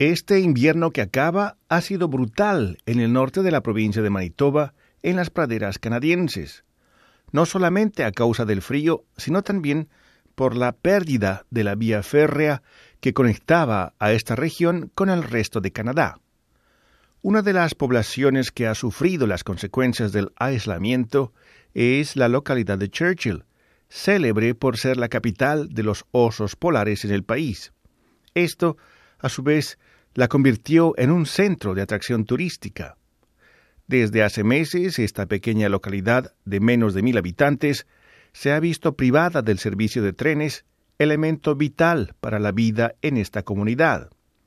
Este invierno que acaba ha sido brutal en el norte de la provincia de Manitoba, en las praderas canadienses, no solamente a causa del frío, sino también por la pérdida de la vía férrea que conectaba a esta región con el resto de Canadá. Una de las poblaciones que ha sufrido las consecuencias del aislamiento es la localidad de Churchill, célebre por ser la capital de los osos polares en el país. Esto, a su vez, la convirtió en un centro de atracción turística. Desde hace meses, esta pequeña localidad de menos de 1,000 habitantes se ha visto privada del servicio de trenes, elemento vital para la vida en esta comunidad.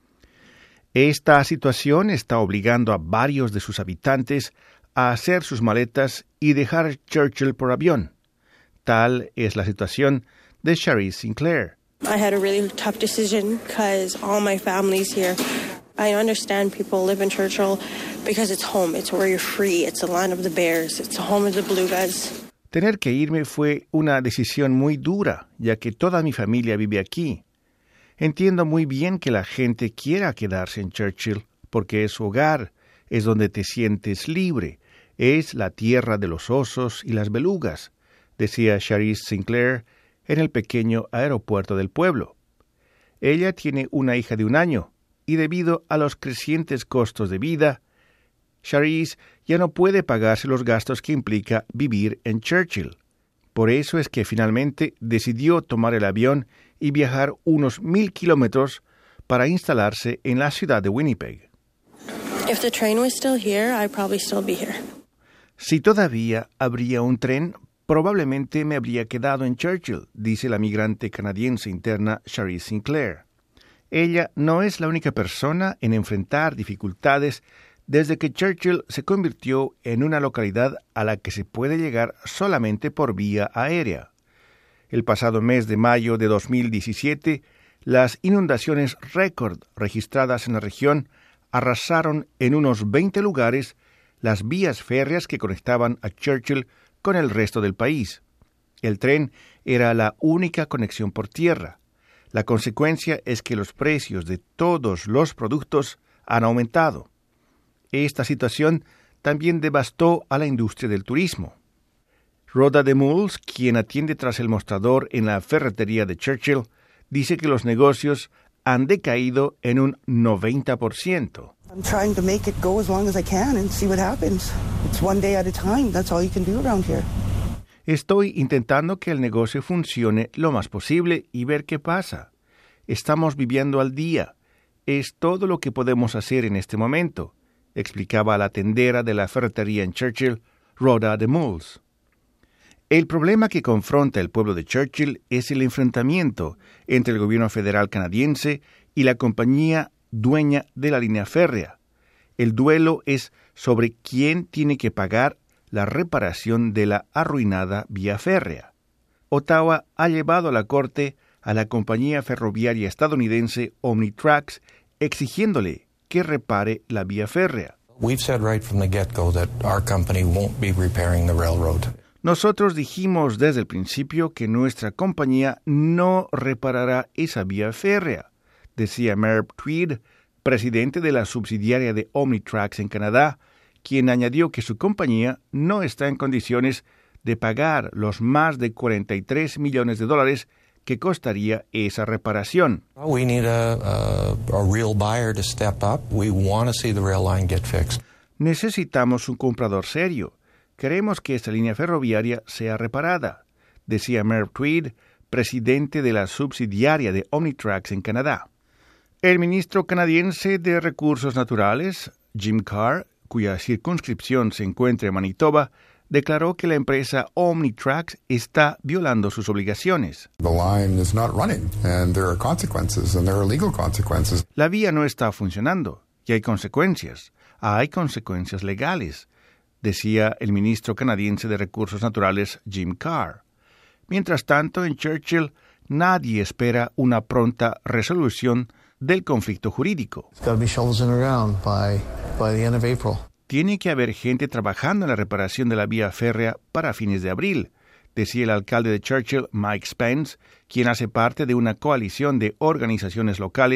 Esta situación está obligando a varios de sus habitantes a hacer sus maletas y dejar Churchill por avión. Tal es la situación de Charisse Sinclair. I had a really tough decision because all my family's here. I understand people live in Churchill because it's home. It's where you're free. It's the land of the bears. It's the home of the bluegrass. Tener que irme fue una decisión muy dura, ya que toda mi familia vive aquí. Entiendo muy bien que la gente quiera quedarse en Churchill, porque es su hogar, es donde te sientes libre, es la tierra de los osos y las belugas, decía Charisse Sinclair en el pequeño aeropuerto del pueblo. Ella tiene una hija de 1 año, y debido a los crecientes costos de vida, Charisse ya no puede pagarse los gastos que implica vivir en Churchill. Por eso es que finalmente decidió tomar el avión y viajar unos 1,000 kilómetros para instalarse en la ciudad de Winnipeg. If the train was still here, I'd probably still be here. Si todavía habría un tren, probablemente me habría quedado en Churchill, dice la migrante canadiense interna Charisse Sinclair. Ella no es la única persona en enfrentar dificultades desde que Churchill se convirtió en una localidad a la que se puede llegar solamente por vía aérea. El pasado mes de mayo de 2017, las inundaciones récord registradas en la región arrasaron en unos 20 lugares las vías férreas que conectaban a Churchill con el resto del país. El tren era la única conexión por tierra. La consecuencia es que los precios de todos los productos han aumentado. Esta situación también devastó a la industria del turismo. Rhoda DeMulls, quien atiende tras el mostrador en la ferretería de Churchill, dice que los negocios han decaído en un 90%. I'm trying to make it go as long as I can and see what happens. It's one day at a time. That's all you can do around here. Estoy intentando que el negocio funcione lo más posible y ver qué pasa. Estamos viviendo al día. Es todo lo que podemos hacer en este momento, explicaba la tendera de la ferretería en Churchill, Rhoda DeMulls. El problema que confronta el pueblo de Churchill es el enfrentamiento entre el gobierno federal canadiense y la compañía dueña de la línea férrea. El duelo es sobre quién tiene que pagar la reparación de la arruinada vía férrea. Ottawa ha llevado a la corte a la compañía ferroviaria estadounidense Omnitrax exigiéndole que repare la vía férrea. We've said right from the get-go that our company won't be repairing the railroad. Nosotros dijimos desde el principio que nuestra compañía no reparará esa vía férrea, decía Merv Tweed, presidente de la subsidiaria de Omnitrax en Canadá, quien añadió que su compañía no está en condiciones de pagar los más de $43 millones que costaría esa reparación. We need a real buyer to step up. We want to see the rail line get fixed. Necesitamos un comprador serio. Queremos que esta línea ferroviaria sea reparada, decía Merv Tweed, presidente de la subsidiaria de Omnitrax en Canadá. El ministro canadiense de Recursos Naturales, Jim Carr, cuya circunscripción se encuentra en Manitoba, declaró que la empresa Omnitrax está violando sus obligaciones. The line is not running, and there are consequences, and there are legal consequences. La vía no está funcionando, y hay consecuencias. Hay consecuencias legales, decía el ministro canadiense de Recursos Naturales, Jim Carr. Mientras tanto, en Churchill, nadie espera una pronta resolución del conflicto jurídico. Tiene que haber gente trabajando en la reparación de la vía férrea para fines de abril, decía el alcalde de Churchill, Mike Spence, quien hace parte de una coalición de organizaciones locales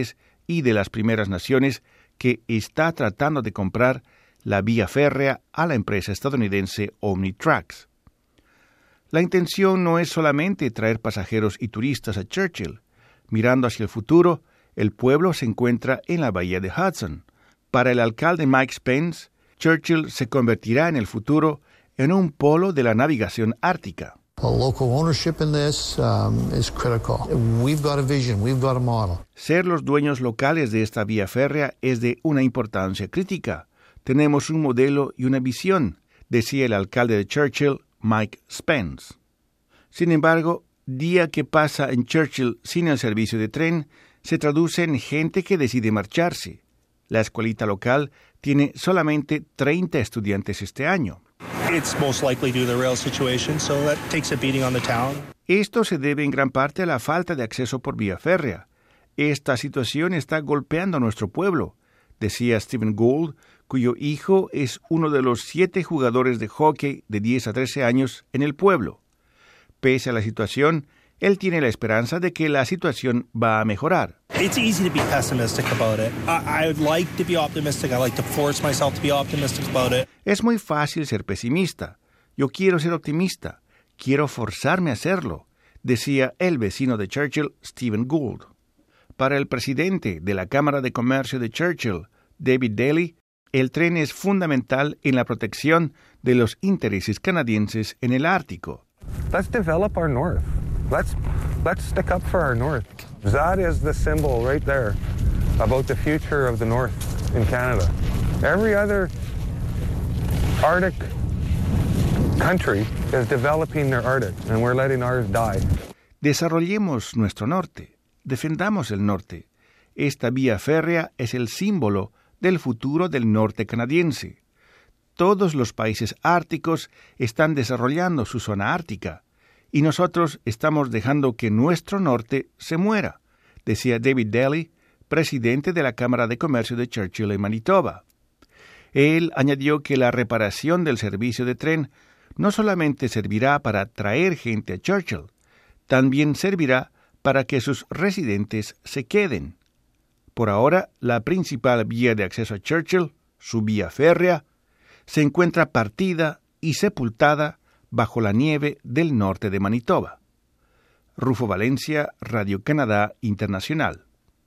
y de las Primeras Naciones que está tratando de comprar la vía férrea a la empresa estadounidense Omnitracks. La intención no es solamente traer pasajeros y turistas a Churchill. Mirando hacia el futuro, el pueblo se encuentra en la bahía de Hudson. Para el alcalde Mike Spence, Churchill se convertirá en el futuro en un polo de la navegación ártica. Local ownership in this is critical. We've got a vision, we've got a model. Ser los dueños locales de esta vía férrea es de una importancia crítica. Tenemos un modelo y una visión, decía el alcalde de Churchill, Mike Spence. Sin embargo, día que pasa en Churchill sin el servicio de tren se traduce en gente que decide marcharse. La escuelita local tiene solamente 30 estudiantes este año. It's most likely due to the rail situation, so that takes a beating on the town. Esto se debe en gran parte a la falta de acceso por vía férrea. Esta situación está golpeando a nuestro pueblo, decía Stephen Gould, cuyo hijo es uno de los 7 jugadores de hockey de 10 a 13 años en el pueblo. Pese a la situación, él tiene la esperanza de que la situación va a mejorar. It's easy to be pessimistic about it. I would like to be optimistic. I like to force myself to be optimistic about it. Es muy fácil ser pesimista. Yo quiero ser optimista. Quiero forzarme a serlo, decía el vecino de Churchill, Stephen Gould. Para el presidente de la Cámara de Comercio de Churchill, David Daly, el tren es fundamental en la protección de los intereses canadienses en el Ártico. Let's develop our north. Let's stick up for our north. That is the symbol right there about the future of the north in Canada. Every other Arctic country is developing their Arctic, and we're letting ours die. Desarrollemos nuestro norte. Defendamos el norte. Esta vía férrea es el símbolo del futuro del norte canadiense. Todos los países árticos están desarrollando su zona ártica, y nosotros estamos dejando que nuestro norte se muera, decía David Daly, presidente de la Cámara de Comercio de Churchill en Manitoba. Él añadió que la reparación del servicio de tren no solamente servirá para traer gente a Churchill, también servirá para que sus residentes se queden. Por ahora, la principal vía de acceso a Churchill, su vía férrea, se encuentra partida y sepultada bajo la nieve del norte de Manitoba. Rufo Valencia, Radio Canadá Internacional.